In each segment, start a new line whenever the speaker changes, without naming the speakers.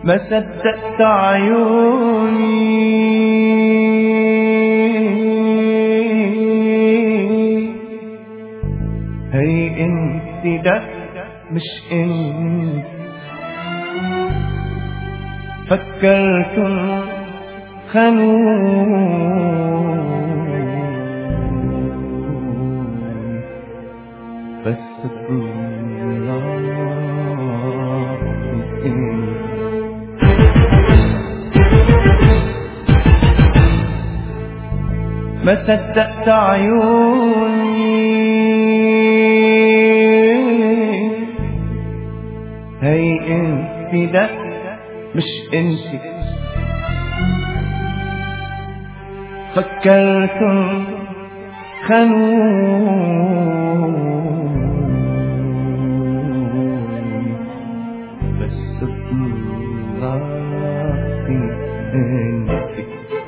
ما صدقت عيوني هي انت لا مش انت فكرتن خانوني بس ما صدقت عيوني هي انت لا مش انت فكرتن خانوني بس طلعتي انت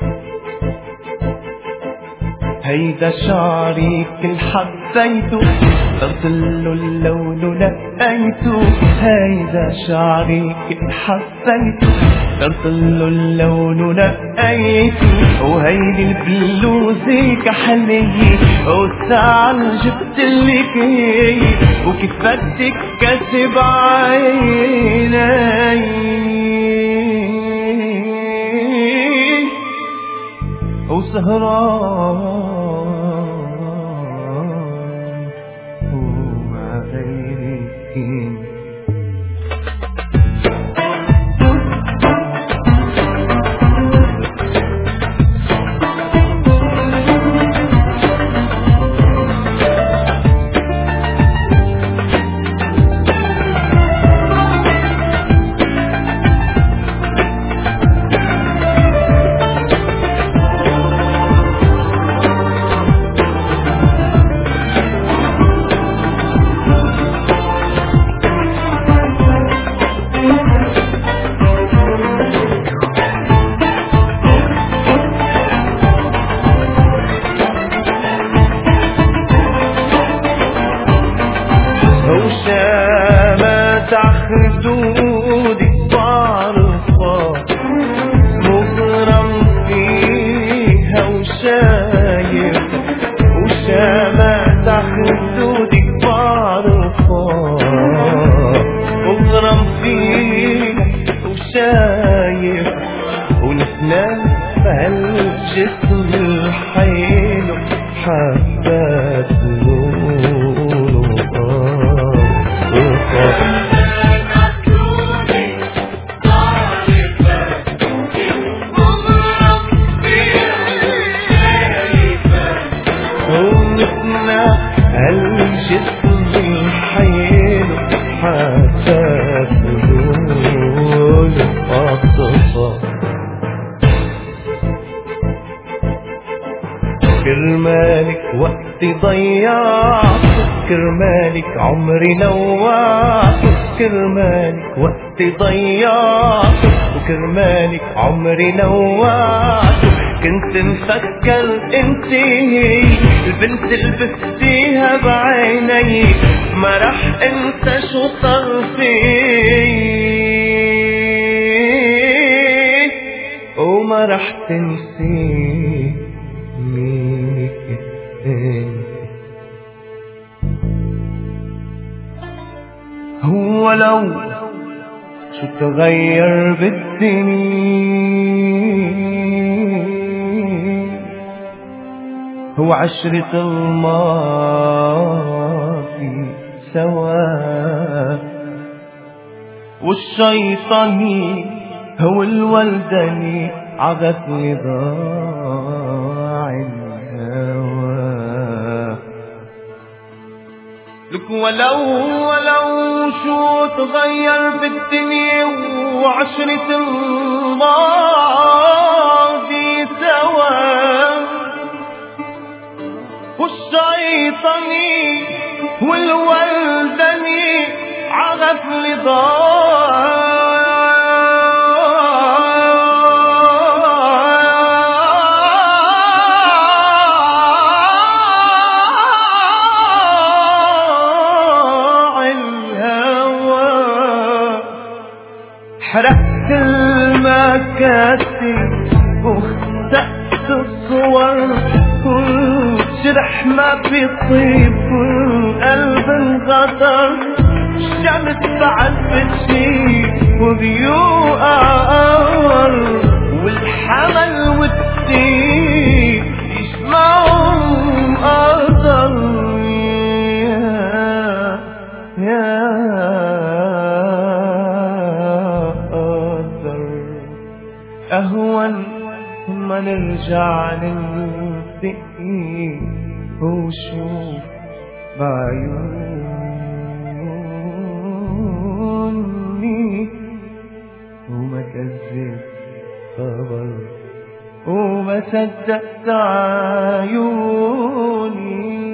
هيدا شعري كل حبيته ضله اللون لقيته هيدا شعري كل حبيته ضله اللون لقيته وهيدي البلوزة كحلية وسعر جبتلك هي وكيف بدك كسب عيني وسهران ومع غيرك وشامات خدودك بعرفها مغرم فيها وشايف وشامات خدودك بعرفها مغرم فيها وشايف ونحن بهالجسم الحلو حبات الجسم الحيل حتى تقول أقصى كرمالك وقتي ضيعت كرمالك عمري نوعت كرمالك وقتي ضيعت وكرمالك عمري نوعت كنت مفكر انتي هي البنت اللي بفتيها بعيني ما رح انسى شو صار فيه وما رح تنسي ميك انت هو لو شو تغير بالدنيا هو عشرة الماضي سوا والشيطاني هو الولداني عغفني ضاع الهوى لك ولو شو تغير بالدنيا وعشرة الماضي سوا والشيطاني والولداني عغف لضاع الهوى حرق كل ما كاتب واختقت الصور كل جرح ما بيطيب كل قلب انغدر الشمس بعد بتشيب وبيوق قمر والحمل والسيب يجمعهم قدر يا قدر أهون ما نرجع نلتقي وشوف بعيوني وما كذب خبر وما صدقت عيوني